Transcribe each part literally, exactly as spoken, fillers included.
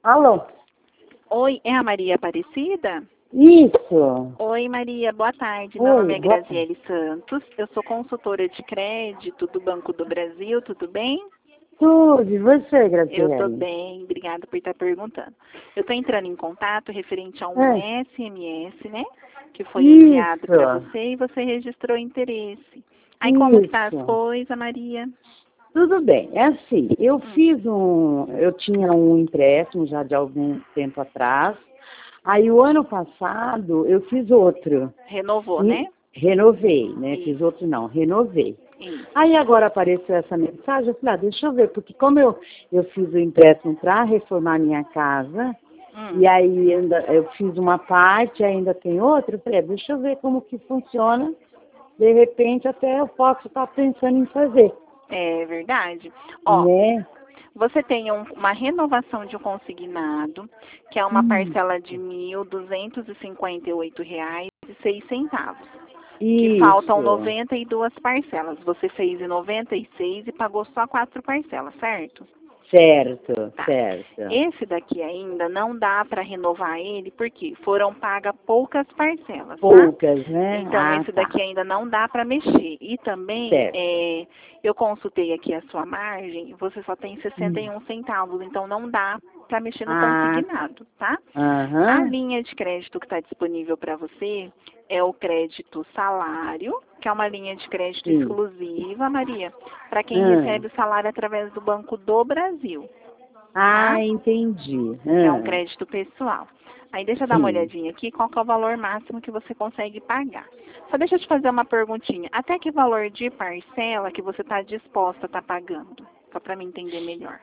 Alô? Oi, é a Maria Aparecida? Isso. Oi, Maria, boa tarde. Meu Oi, nome é boa Graziele Santos. Eu sou consultora de crédito do Banco do Brasil, tudo bem? Tudo, e você, Eu estou Graziele? bem, obrigada por estar perguntando. Eu estou entrando em contato referente a um É, S M S, né? Que foi enviado para isso, você e você registrou interesse. Aí como que tá as isso. coisas, Maria? Tudo bem, é assim, eu Hum, fiz um, eu tinha um empréstimo já de algum tempo atrás, aí o ano passado eu fiz outro, renovou, e né? renovei, né, fiz Isso, outro não, renovei. isso. Aí agora apareceu essa mensagem, eu falei, ah, deixa eu ver, porque como eu, eu fiz o empréstimo para reformar minha casa, Hum. e aí ainda, eu fiz uma parte, ainda tem outra, eu falei, ah, deixa eu ver como que funciona, de repente até eu posso estar pensando em fazer, É verdade. Ó, né? você tem um- uma renovação de um consignado, que é uma parcela de Isso, mil duzentos e cinquenta e oito reais e seis centavos, que faltam isso, noventa e duas parcelas. Você fez em noventa e seis e pagou só quatro parcelas, certo? certo, Tá. certo. Esse daqui ainda não dá para renovar ele, porque foram pagas poucas parcelas, tá? Poucas, né? Então, Ah, esse tá, daqui ainda não dá para mexer. E também, certo. é, eu consultei aqui a sua margem, você só tem sessenta e Hum. um centavos, então não dá para mexer no Ah, consignado, tá? A aham, linha de crédito que está disponível para você é o crédito salário, que é uma linha de crédito sim. exclusiva, Maria, para quem Ah, recebe o salário através do Banco do Brasil, tá? ah, entendi. É um Ah, crédito pessoal. Aí deixa eu dar uma sim. olhadinha aqui, qual que é o valor máximo que você consegue pagar. Só deixa eu te fazer uma perguntinha. Até que valor de parcela que você está disposta a estar pagando? Só para me entender melhor.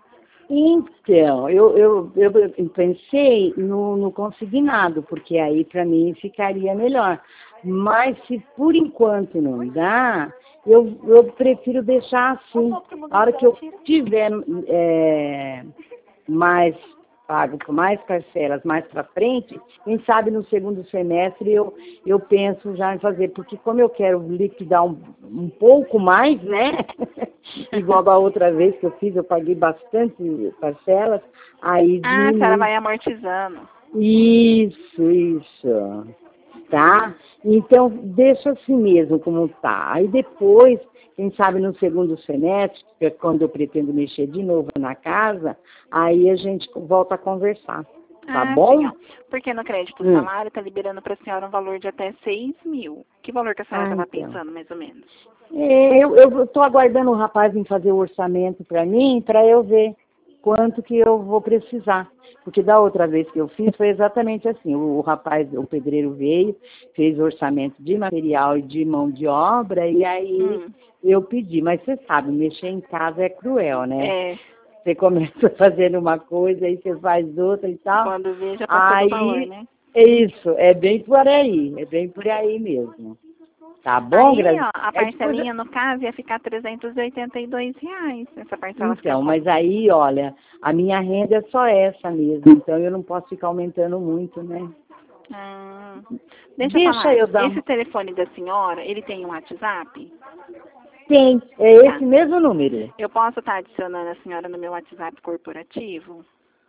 Então, eu, eu, eu pensei no, no consignado, porque aí para mim ficaria melhor. Mas se por enquanto não dá, eu, eu prefiro deixar assim. A hora que eu tiver é, mais pago por mais parcelas mais para frente, quem sabe no segundo semestre eu, eu penso já em fazer, porque como eu quero liquidar um, um pouco mais, né? Igual da outra vez que eu fiz, eu paguei bastante parcelas, aí Ah, a senhora diminui. vai amortizando. Isso, isso, tá? Então, deixa assim mesmo como tá. Aí depois, quem sabe no segundo semestre, que é quando eu pretendo mexer de novo na casa, aí a gente volta a conversar, tá Ah, sim, bom? ó. Porque no crédito Hum. salário está liberando para a senhora um valor de até seis mil. Que valor que a senhora Ah, estava então. pensando, mais ou menos? É, eu estou aguardando o rapaz vir fazer o orçamento para mim, para eu ver quanto que eu vou precisar. Porque da outra vez que eu fiz foi exatamente assim. O, o rapaz, o pedreiro veio, fez o orçamento de material e de mão de obra, e aí Hum, eu pedi. Mas você sabe, mexer em casa é cruel, né? é, Você começa fazendo uma coisa, aí você faz outra e tal. quando vê já passou do valor, Aí, né? é isso, é bem por aí, é bem por aí mesmo. Tá bom, Aí, Grazi? ó, a É depois, parcelinha, no caso, ia ficar trezentos e oitenta e dois reais. Essa parcela fica então, mas como? aí, olha, a minha renda é só essa mesmo, então eu não posso ficar aumentando muito, né? Hum, deixa eu Deixa falar. eu dar Esse uma... telefone da senhora, ele tem um WhatsApp? Tem, é Tá. esse mesmo número. Eu posso estar adicionando a senhora no meu WhatsApp corporativo?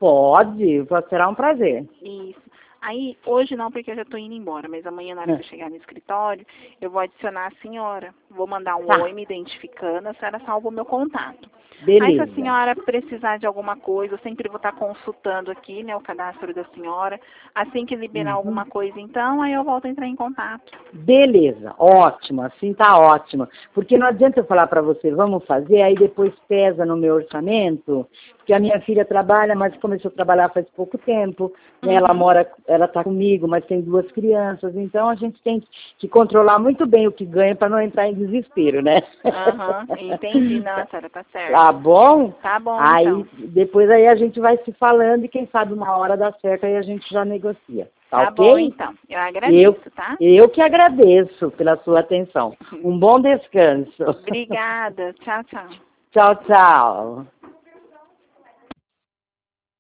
Pode, pode, será um prazer. Isso. Aí, hoje não, porque eu já estou indo embora, mas amanhã, na hora que eu chegar no escritório, eu vou adicionar a senhora. Vou mandar um oi Tá, me identificando, a senhora salva o meu contato. Aí, se a beleza. senhora precisar de alguma coisa, eu sempre vou estar consultando aqui, né, o cadastro da senhora. Assim que liberar Uhum. alguma coisa, então, aí eu volto a entrar em contato. Beleza, ótimo, assim tá ótimo. Porque não adianta eu falar para você, vamos fazer, aí depois pesa no meu orçamento, porque a minha filha trabalha, mas começou a trabalhar faz pouco tempo, né? Ela Uhum. mora, ela tá comigo, mas tem duas crianças, então a gente tem que controlar muito bem o que ganha para não entrar em desespero, né? Aham, entendi. Não, a senhora tá Tá certa. bom? Tá bom, Aí então. depois aí a gente vai se falando e quem sabe uma hora dá certo, aí a gente já negocia. Tá Tá bom, ok? então. Eu Eu, agradeço, tá? eu que agradeço pela sua atenção. Um bom descanso. Obrigada. Tchau, tchau. Tchau, tchau.